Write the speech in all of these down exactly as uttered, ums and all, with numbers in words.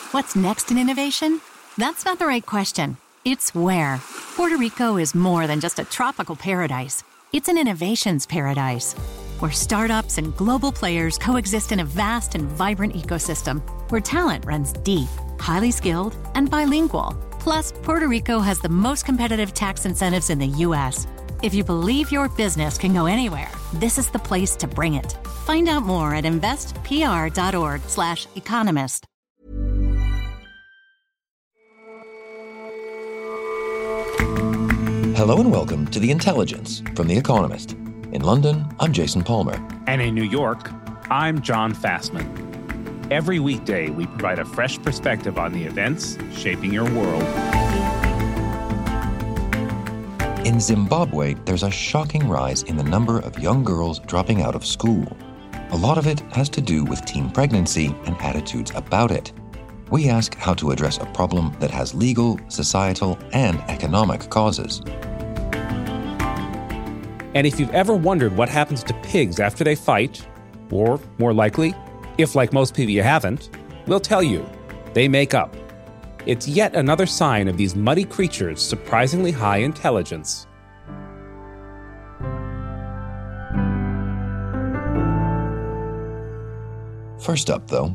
What's next in innovation? That's not the right question. It's where. Puerto Rico is more than just a tropical paradise. It's an innovations paradise, where startups and global players coexist in a vast and vibrant ecosystem, where talent runs deep, highly skilled, and bilingual. Plus, Puerto Rico has the most competitive tax incentives in the U S. If you believe your business can go anywhere, this is the place to bring it. Find out more at investpr.org slash economist. Hello and welcome to The Intelligence from The Economist. In London, I'm Jason Palmer. And in New York, I'm John Fassman. Every weekday, we provide a fresh perspective on the events shaping your world. In Zimbabwe, there's a shocking rise in the number of young girls dropping out of school. A lot of it has to do with teen pregnancy and attitudes about it. We ask how to address a problem that has legal, societal, and economic causes. And if you've ever wondered what happens to pigs after they fight, or more likely, if like most people you haven't, we'll tell you, they make up. It's yet another sign of these muddy creatures' surprisingly high intelligence. First up, though,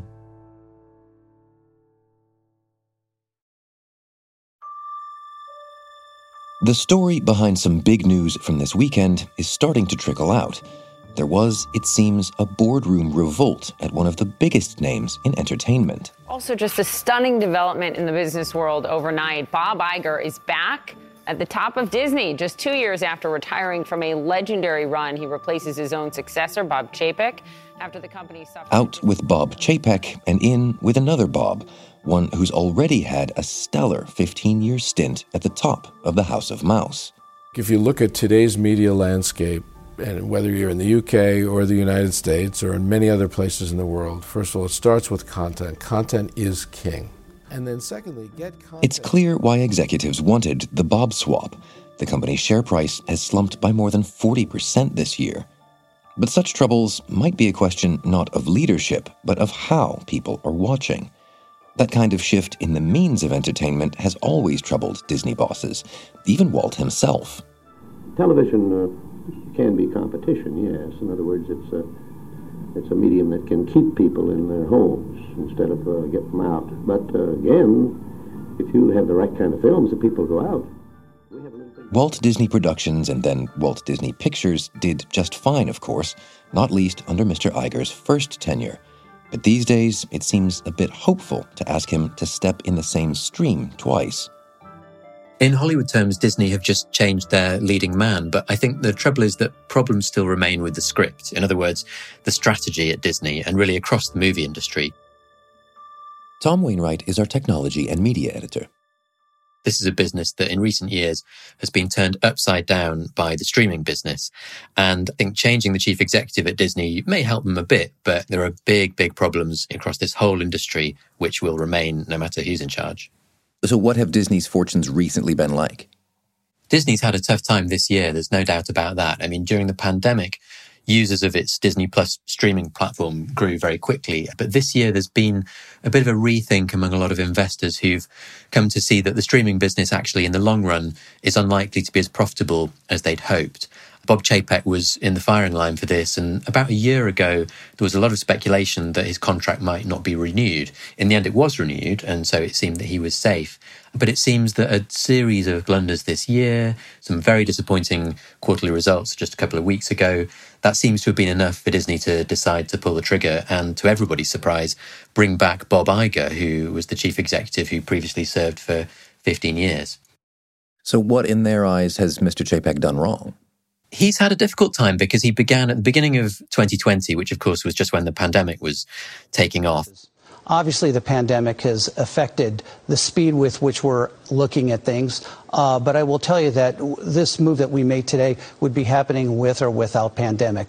the story behind some big news from this weekend is starting to trickle out. There was, it seems, a boardroom revolt at one of the biggest names in entertainment. Also, just a stunning development in the business world overnight. Bob Iger is back at the top of Disney. Just two years after retiring from a legendary run, he replaces his own successor, Bob Chapek, after the company suffered... Out with Bob Chapek and in with another Bob, one who's already had a stellar fifteen-year stint at the top of the House of Mouse. If you look at today's media landscape, and whether you're in the U K or the United States or in many other places in the world, first of all, it starts with content. Content is king. And then secondly, get content... It's clear why executives wanted the Bob swap. The company's share price has slumped by more than forty percent this year. But such troubles might be a question not of leadership, but of how people are watching. That kind of shift in the means of entertainment has always troubled Disney bosses, even Walt himself. Television uh, can be competition, yes. In other words, it's a, it's a medium that can keep people in their homes instead of uh, get them out. But uh, again, if you have the right kind of films, the people go out. We have a little thing... Walt Disney Productions and then Walt Disney Pictures did just fine, of course, not least under Mister Iger's first tenure. But these days, it seems a bit hopeful to ask him to step in the same stream twice. In Hollywood terms, Disney have just changed their leading man, but I think the trouble is that problems still remain with the script. In other words, the strategy at Disney and really across the movie industry. Tom Wainwright is our technology and media editor. This is a business that in recent years has been turned upside down by the streaming business. And I think changing the chief executive at Disney may help them a bit, but there are big, big problems across this whole industry, which will remain no matter who's in charge. So what have Disney's fortunes recently been like? Disney's had a tough time this year. There's no doubt about that. I mean, during the pandemic, users of its Disney Plus streaming platform grew very quickly. But this year, there's been a bit of a rethink among a lot of investors who've come to see that the streaming business actually in the long run is unlikely to be as profitable as they'd hoped. Bob Chapek was in the firing line for this, and about a year ago, there was a lot of speculation that his contract might not be renewed. In the end, it was renewed, and so it seemed that he was safe. But it seems that a series of blunders this year, some very disappointing quarterly results just a couple of weeks ago, that seems to have been enough for Disney to decide to pull the trigger and, to everybody's surprise, bring back Bob Iger, who was the chief executive who previously served for fifteen years. So what, in their eyes, has Mister Chapek done wrong? He's had a difficult time because he began at the beginning of twenty twenty, which of course was just when the pandemic was taking off. Obviously, the pandemic has affected the speed with which we're looking at things. Uh, but I will tell you that this move that we made today would be happening with or without pandemic.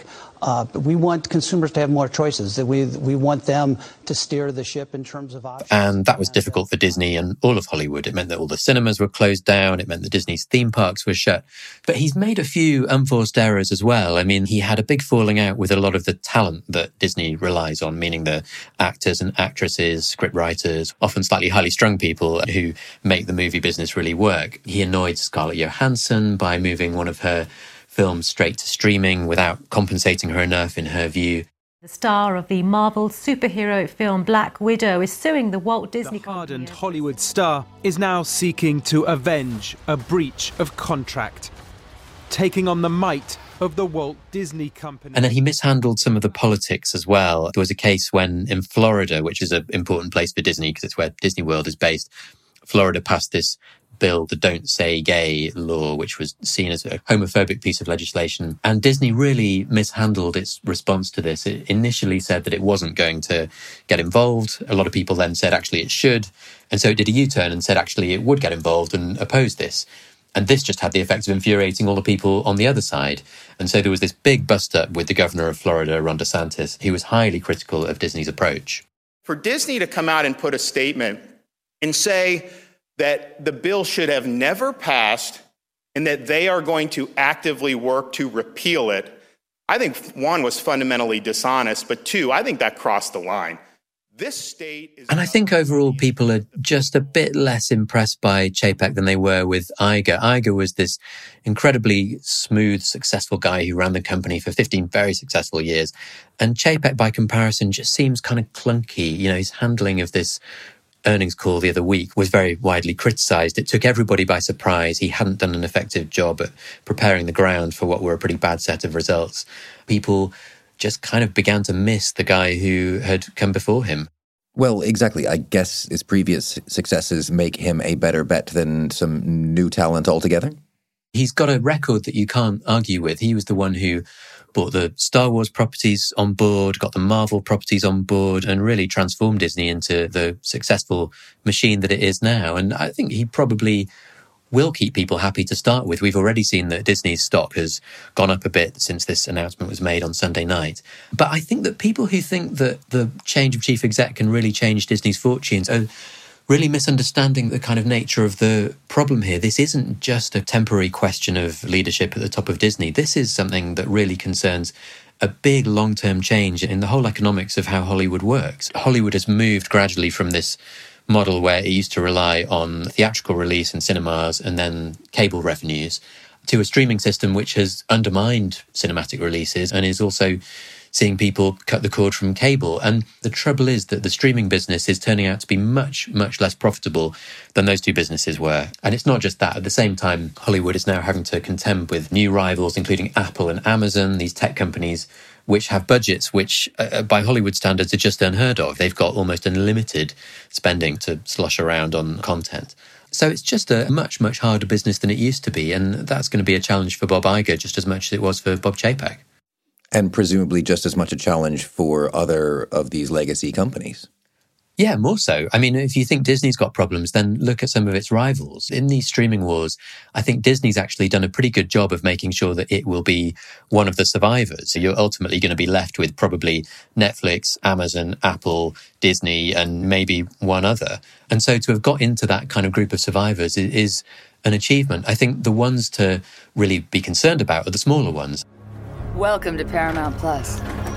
Uh, we want consumers to have more choices. That we we want them to steer the ship in terms of options. And that was difficult for Disney and all of Hollywood. It meant that all the cinemas were closed down. It meant that Disney's theme parks were shut. But he's made a few unforced errors as well. I mean, he had a big falling out with a lot of the talent that Disney relies on, meaning the actors and actresses, script writers, often slightly highly strung people who make the movie business really work. He annoyed Scarlett Johansson by moving one of her films straight to streaming without compensating her enough, in her view. The star of the Marvel superhero film Black Widow is suing the Walt Disney The hardened Hollywood star is now seeking to avenge a breach of contract, taking on the might of the Walt Disney Company. And then he mishandled some of the politics as well. There was a case when in Florida, which is an important place for Disney because it's where Disney World is based, Florida passed this bill, the Don't Say Gay law, which was seen as a homophobic piece of legislation. And Disney really mishandled its response to this. It initially said that it wasn't going to get involved. A lot of people then said actually it should. And so it did a U-turn and said actually it would get involved and oppose this. And this just had the effect of infuriating all the people on the other side. And so there was this big bust-up with the governor of Florida, Ron DeSantis, who was highly critical of Disney's approach. For Disney to come out and put a statement and say that the bill should have never passed and that they are going to actively work to repeal it, I think, one, was fundamentally dishonest, but two, I think that crossed the line. This state is... And I think overall people are just a bit less impressed by Chapek than they were with Iger. Iger was this incredibly smooth, successful guy who ran the company for fifteen very successful years. And Chapek, by comparison, just seems kind of clunky. You know, his handling of this earnings call the other week was very widely criticised. It took everybody by surprise. He hadn't done an effective job at preparing the ground for what were a pretty bad set of results. People just kind of began to miss the guy who had come before him. Well, exactly. I guess his previous successes make him a better bet than some new talent altogether. He's got a record that you can't argue with. He was the one who brought the Star Wars properties on board, got the Marvel properties on board, and really transformed Disney into the successful machine that it is now. And I think he probably will keep people happy to start with. We've already seen that Disney's stock has gone up a bit since this announcement was made on Sunday night. But I think that people who think that the change of chief exec can really change Disney's fortunes are really misunderstanding the kind of nature of the problem here. This isn't just a temporary question of leadership at the top of Disney. This is something that really concerns a big long-term change in the whole economics of how Hollywood works. Hollywood has moved gradually from this model where it used to rely on theatrical release in cinemas and then cable revenues to a streaming system which has undermined cinematic releases and is also seeing people cut the cord from cable. And the trouble is that the streaming business is turning out to be much, much less profitable than those two businesses were. And it's not just that. At the same time, Hollywood is now having to contend with new rivals, including Apple and Amazon, these tech companies which have budgets which, uh, by Hollywood standards, are just unheard of. They've got almost unlimited spending to slosh around on content. So it's just a much, much harder business than it used to be. And that's going to be a challenge for Bob Iger just as much as it was for Bob Chapek. And presumably just as much a challenge for other of these legacy companies. Yeah, more so. I mean, if you think Disney's got problems, then look at some of its rivals. In these streaming wars, I think Disney's actually done a pretty good job of making sure that it will be one of the survivors. So you're ultimately going to be left with probably Netflix, Amazon, Apple, Disney, and maybe one other. And so to have got into that kind of group of survivors is an achievement. I think the ones to really be concerned about are the smaller ones. Welcome to Paramount Plus,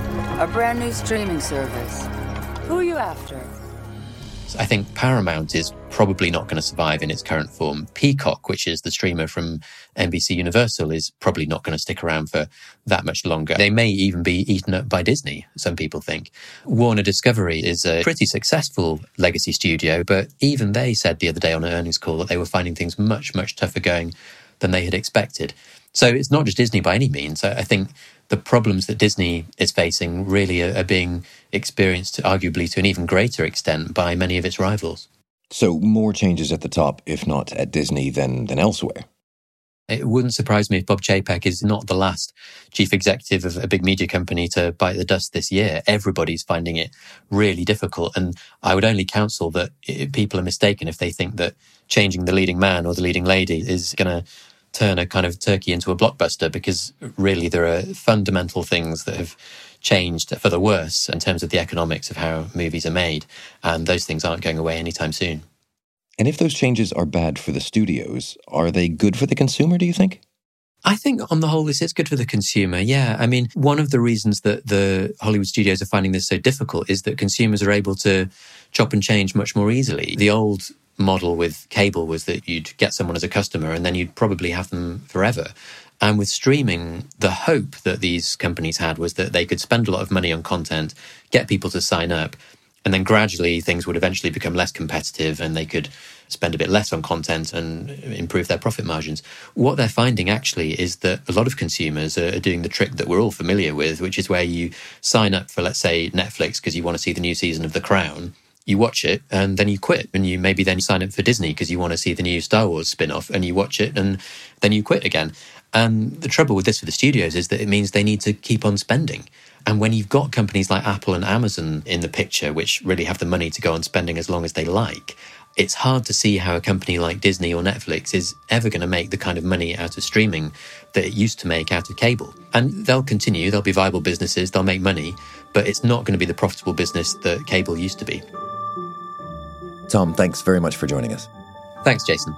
a brand new streaming service. Who are you after? I think Paramount is probably not going to survive in its current form. Peacock, which is the streamer from N B C Universal, is probably not going to stick around for that much longer. They may even be eaten up by Disney, some people think. Warner Discovery is a pretty successful legacy studio, but even they said the other day on an earnings call that they were finding things much, much tougher going than they had expected. So it's not just Disney by any means. I think the problems that Disney is facing really are, are being experienced, arguably to an even greater extent, by many of its rivals. So more changes at the top, if not at Disney, than, than elsewhere. It wouldn't surprise me if Bob Chapek is not the last chief executive of a big media company to bite the dust this year. Everybody's finding it really difficult. And I would only counsel that people are mistaken if they think that changing the leading man or the leading lady is going to turn a kind of turkey into a blockbuster, because really there are fundamental things that have changed for the worse in terms of the economics of how movies are made, and those things aren't going away anytime soon. And if those changes are bad for the studios, are they good for the consumer, do you think? I think on the whole, this is good for the consumer. Yeah. I mean, one of the reasons that the Hollywood studios are finding this so difficult is that consumers are able to chop and change much more easily. The old model with cable was that you'd get someone as a customer and then you'd probably have them forever. And with streaming, the hope that these companies had was that they could spend a lot of money on content, get people to sign up, and then gradually things would eventually become less competitive and they could spend a bit less on content and improve their profit margins. What they're finding actually is that a lot of consumers are doing the trick that we're all familiar with, which is where you sign up for, let's say, Netflix because you want to see the new season of The Crown. You watch it and then you quit, and you maybe then sign up for Disney because you want to see the new Star Wars spin-off, and you watch it and then you quit again. And the trouble with this for the studios is that it means they need to keep on spending. And when you've got companies like Apple and Amazon in the picture, which really have the money to go on spending as long as they like, it's hard to see how a company like Disney or Netflix is ever going to make the kind of money out of streaming that it used to make out of cable. And they'll continue, they'll be viable businesses, they'll make money, but it's not going to be the profitable business that cable used to be. Tom, thanks very much for joining us. Thanks, Jason.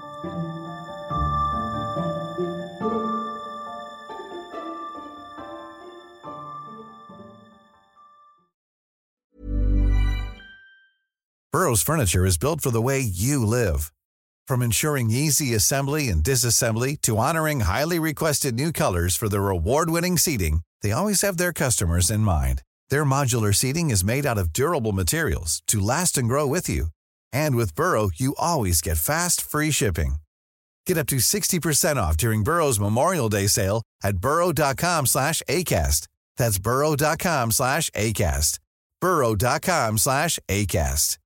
Burrow's furniture is built for the way you live. From ensuring easy assembly and disassembly to honoring highly requested new colors for their award-winning seating, they always have their customers in mind. Their modular seating is made out of durable materials to last and grow with you. And with Burrow, you always get fast, free shipping. Get up to sixty percent off during Burrow's Memorial Day sale at burrow.com slash ACAST. That's burrow.com slash ACAST. burrow.com slash ACAST.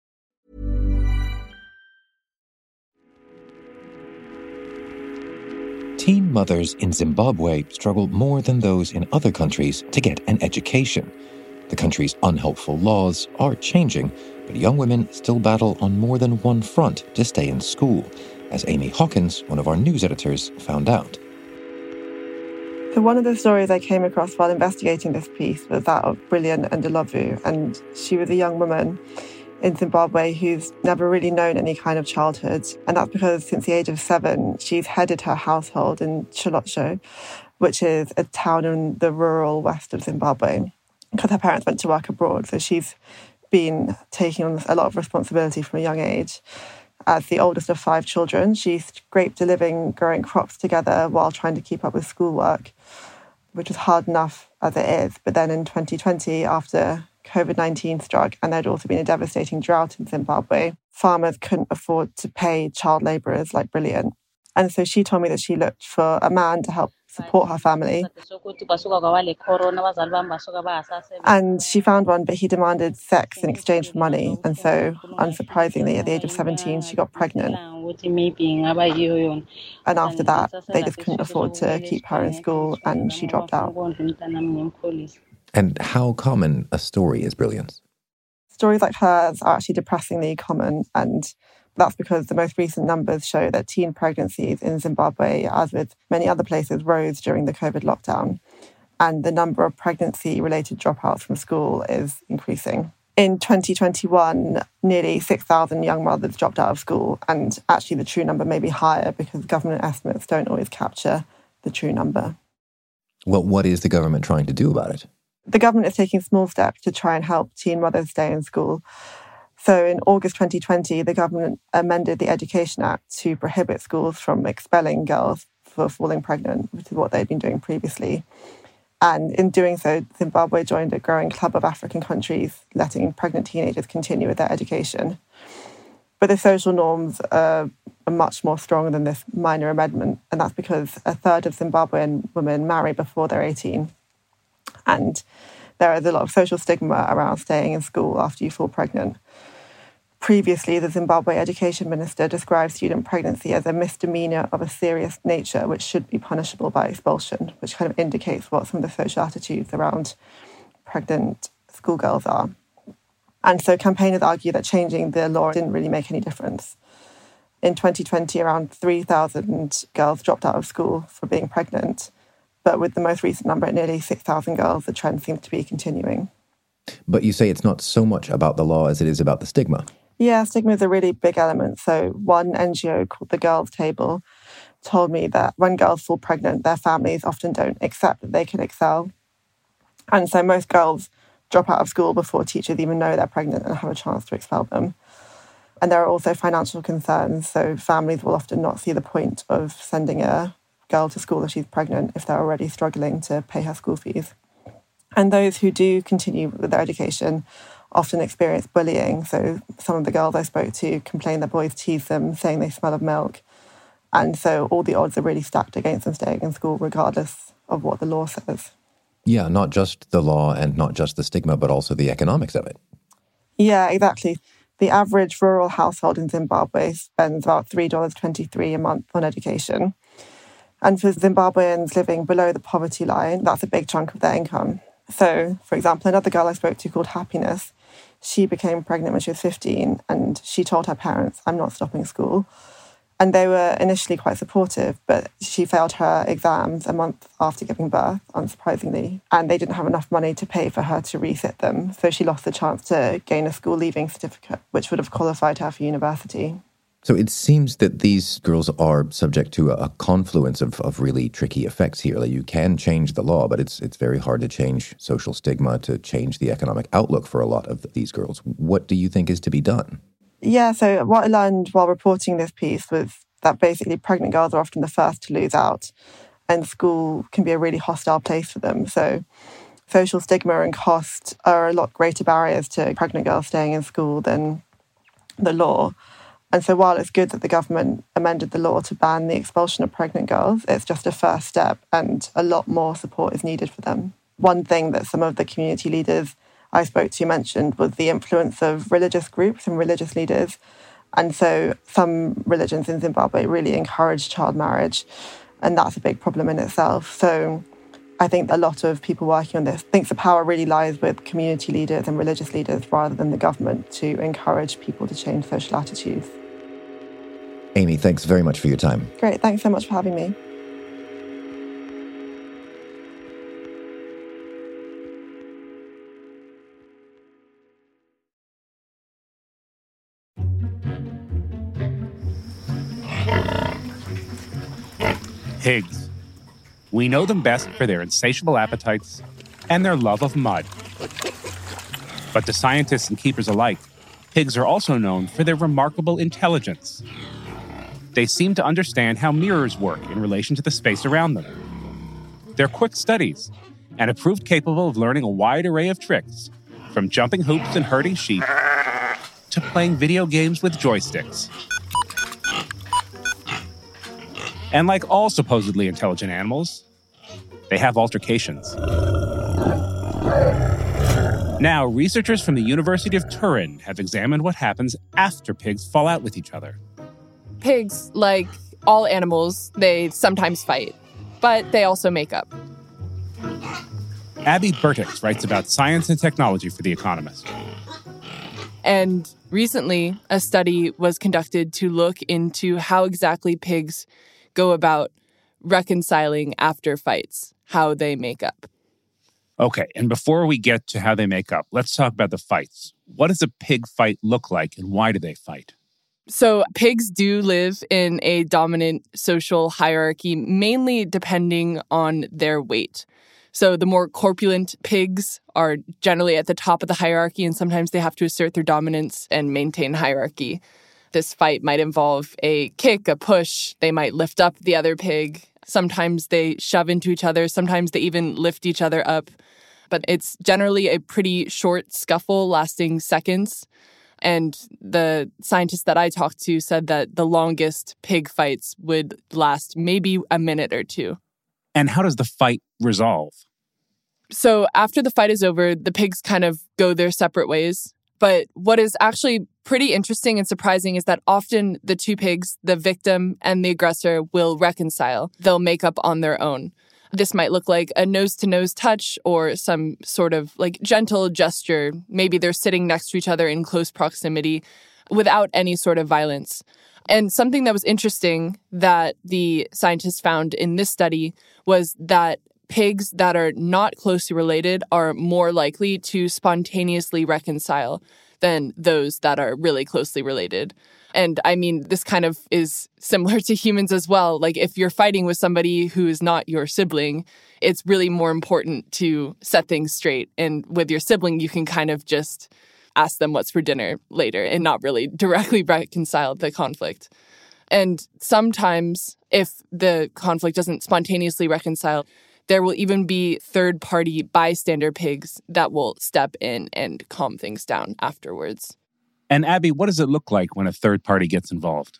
Teen mothers in Zimbabwe struggle more than those in other countries to get an education. The country's unhelpful laws are changing, but young women still battle on more than one front to stay in school, as Amy Hawkins, one of our news editors, found out. So one of the stories I came across while investigating this piece was that of Brilliant Ndlovu, and she was a young woman in Zimbabwe who's never really known any kind of childhood. And that's because since the age of seven, she's headed her household in Cholotsho, which is a town in the rural west of Zimbabwe, because her parents went to work abroad. So she's been taking on a lot of responsibility from a young age. As the oldest of five children, she scraped a living growing crops together while trying to keep up with schoolwork, which was hard enough as it is. But then in twenty twenty, after covid nineteen struck, and there'd also been a devastating drought in Zimbabwe, farmers couldn't afford to pay child labourers like Brilliant. And so she told me that she looked for a man to help support her family. And she found one, but he demanded sex in exchange for money. And so, unsurprisingly, at the age of seventeen, she got pregnant. And after that, they just couldn't afford to keep her in school, and she dropped out. And how common a story is Brilliant's? Stories like hers are actually depressingly common, and that's because the most recent numbers show that teen pregnancies in Zimbabwe, as with many other places, rose during the COVID lockdown. And the number of pregnancy-related dropouts from school is increasing. In twenty twenty-one, nearly six thousand young mothers dropped out of school. And actually the true number may be higher because government estimates don't always capture the true number. Well, what is the government trying to do about it? The government is taking small steps to try and help teen mothers stay in school. So in August twenty twenty, the government amended the Education Act to prohibit schools from expelling girls for falling pregnant, which is what they'd been doing previously. And in doing so, Zimbabwe joined a growing club of African countries letting pregnant teenagers continue with their education. But the social norms are, are much more strong than this minor amendment, and that's because a third of Zimbabwean women marry before they're eighteen. And there is a lot of social stigma around staying in school after you fall pregnant. Previously, the Zimbabwe education minister described student pregnancy as a misdemeanor of a serious nature, which should be punishable by expulsion, which kind of indicates what some of the social attitudes around pregnant schoolgirls are. And so campaigners argue that changing the law didn't really make any difference. In twenty twenty, around three thousand girls dropped out of school for being pregnant. But with the most recent number at nearly six thousand girls, the trend seems to be continuing. But you say it's not so much about the law as it is about the stigma. Yeah, stigma is a really big element. So one N G O called the Girls Table told me that when girls fall pregnant, their families often don't accept that they can excel. And so most girls drop out of school before teachers even know they're pregnant and have a chance to expel them. And there are also financial concerns. So families will often not see the point of sending a girl to school if she's pregnant if they're already struggling to pay her school fees. And those who do continue with their education often experience bullying. So some of the girls I spoke to complain that boys tease them, saying they smell of milk. And so all the odds are really stacked against them staying in school, regardless of what the law says. Yeah, not just the law and not just the stigma, but also the economics of it. Yeah, exactly. The average rural household in Zimbabwe spends about three dollars and twenty-three cents a month on education. And for Zimbabweans living below the poverty line, that's a big chunk of their income. So, for example, another girl I spoke to called Happiness, she became pregnant when she was fifteen and she told her parents, I'm not stopping school. And they were initially quite supportive, but she failed her exams a month after giving birth, unsurprisingly. And they didn't have enough money to pay for her to resit them. So she lost the chance to gain a school leaving certificate, which would have qualified her for university. So it seems that these girls are subject to a confluence of, of really tricky effects here. Like you can change the law, but it's it's very hard to change social stigma, to change the economic outlook for a lot of these girls. What do you think is to be done? Yeah, so what I learned while reporting this piece was that basically pregnant girls are often the first to lose out, and school can be a really hostile place for them. So social stigma and cost are a lot greater barriers to pregnant girls staying in school than the law. And so while it's good that the government amended the law to ban the expulsion of pregnant girls, it's just a first step and a lot more support is needed for them. One thing that some of the community leaders I spoke to mentioned was the influence of religious groups and religious leaders. And so some religions in Zimbabwe really encourage child marriage, and that's a big problem in itself. So I think a lot of people working on this think the power really lies with community leaders and religious leaders rather than the government to encourage people to change social attitudes. Amy, thanks very much for your time. Great, thanks so much for having me. Pigs. We know them best for their insatiable appetites and their love of mud. But to scientists and keepers alike, pigs are also known for their remarkable intelligence. They seem to understand how mirrors work in relation to the space around them. They're quick studies and have proved capable of learning a wide array of tricks, from jumping hoops and herding sheep to playing video games with joysticks. And like all supposedly intelligent animals, they have altercations. Now, researchers from the University of Turin have examined what happens after pigs fall out with each other. Pigs, like all animals, they sometimes fight, but they also make up. Abby Burtix writes about science and technology for The Economist. And recently, a study was conducted to look into how exactly pigs go about reconciling after fights, how they make up. Okay, and before we get to how they make up, let's talk about the fights. What does a pig fight look like, and why do they fight? So pigs do live in a dominant social hierarchy, mainly depending on their weight. So the more corpulent pigs are generally at the top of the hierarchy, and sometimes they have to assert their dominance and maintain hierarchy. This fight might involve a kick, a push. They might lift up the other pig. Sometimes they shove into each other. Sometimes they even lift each other up. But it's generally a pretty short scuffle lasting seconds. And the scientists that I talked to said that the longest pig fights would last maybe a minute or two. And how does the fight resolve? So after the fight is over, the pigs kind of go their separate ways. But what is actually pretty interesting and surprising is that often the two pigs, the victim and the aggressor, will reconcile. They'll make up on their own. This might look like a nose-to-nose touch or some sort of like gentle gesture. Maybe they're sitting next to each other in close proximity without any sort of violence. And something that was interesting that the scientists found in this study was that pigs that are not closely related are more likely to spontaneously reconcile than those that are really closely related. And I mean, this kind of is similar to humans as well. Like if you're fighting with somebody who is not your sibling, it's really more important to set things straight. And with your sibling, you can kind of just ask them what's for dinner later and not really directly reconcile the conflict. And sometimes if the conflict doesn't spontaneously reconcile, there will even be third-party bystander pigs that will step in and calm things down afterwards. And Abby, what does it look like when a third party gets involved?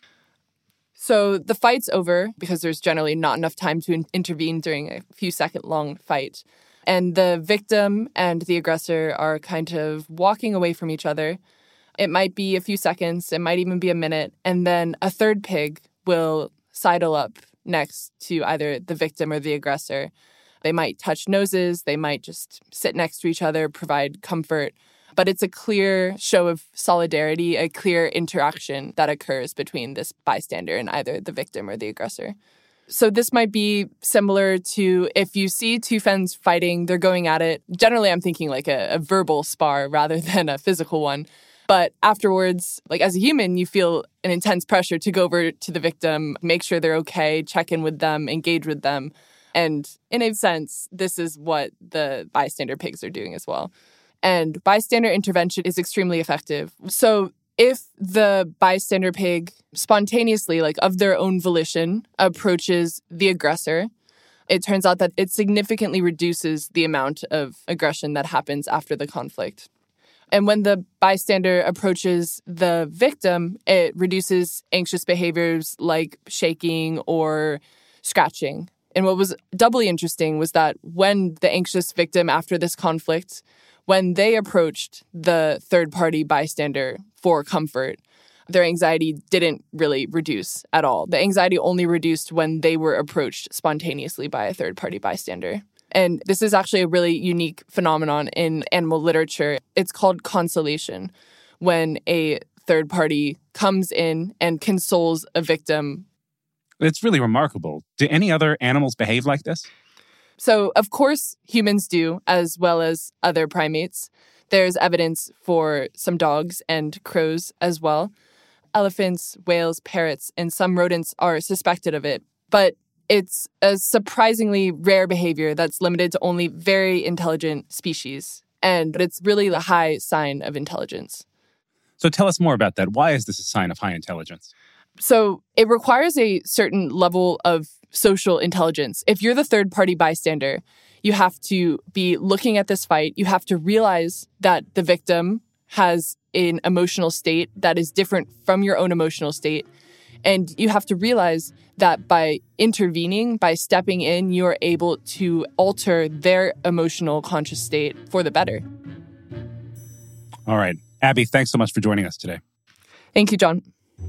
So the fight's over because there's generally not enough time to in- intervene during a few second long fight. And the victim and the aggressor are kind of walking away from each other. It might be a few seconds, it might even be a minute, and then a third pig will sidle up next to either the victim or the aggressor. They might touch noses, they might just sit next to each other, provide comfort. But it's a clear show of solidarity, a clear interaction that occurs between this bystander and either the victim or the aggressor. So this might be similar to if you see two friends fighting, they're going at it. Generally, I'm thinking like a, a verbal spar rather than a physical one. But afterwards, like as a human, you feel an intense pressure to go over to the victim, make sure they're okay, check in with them, engage with them. And in a sense, this is what the bystander pigs are doing as well. And bystander intervention is extremely effective. So if the bystander pig spontaneously, like of their own volition, approaches the aggressor, it turns out that it significantly reduces the amount of aggression that happens after the conflict. And when the bystander approaches the victim, it reduces anxious behaviors like shaking or scratching. And what was doubly interesting was that when the anxious victim after this conflict, when they approached the third-party bystander for comfort, their anxiety didn't really reduce at all. The anxiety only reduced when they were approached spontaneously by a third-party bystander. And this is actually a really unique phenomenon in animal literature. It's called consolation, when a third party comes in and consoles a victim. It's really remarkable. Do any other animals behave like this? So, of course, humans do, as well as other primates. There's evidence for some dogs and crows as well. Elephants, whales, parrots, and some rodents are suspected of it. But it's a surprisingly rare behavior that's limited to only very intelligent species. And it's really the high sign of intelligence. So tell us more about that. Why is this a sign of high intelligence? So it requires a certain level of social intelligence. If you're the third-party bystander, you have to be looking at this fight. You have to realize that the victim has an emotional state that is different from your own emotional state. And you have to realize that by intervening, by stepping in, you're able to alter their emotional conscious state for the better. All right. Abby, thanks so much for joining us today. Thank you, John.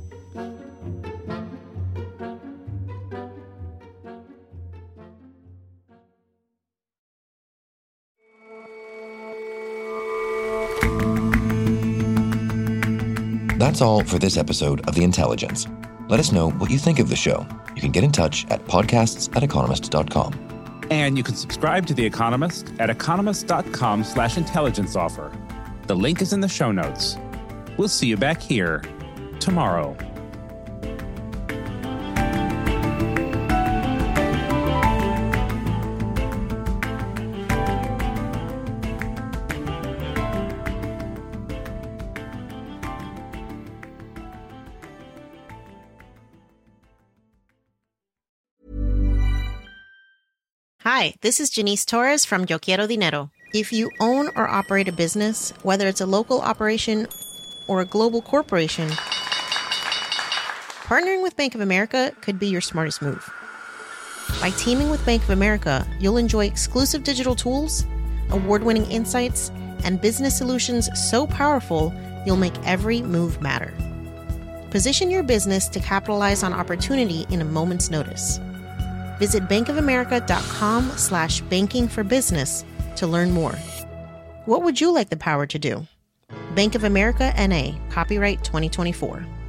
That's all for this episode of The Intelligence. Let us know what you think of the show. You can get in touch at podcasts at economist dot com. And you can subscribe to The Economist at economist.com slash intelligence offer. The link is in the show notes. We'll see you back here tomorrow. Hi, this is Janice Torres from Yo Quiero Dinero. If you own or operate a business, whether it's a local operation or a global corporation, partnering with Bank of America could be your smartest move. By teaming with Bank of America, you'll enjoy exclusive digital tools, award-winning insights, and business solutions so powerful, you'll make every move matter. Position your business to capitalize on opportunity in a moment's notice. Visit bankofamerica.com slash banking for business to learn more. What would you like the power to do? Bank of America N A, copyright twenty twenty-four.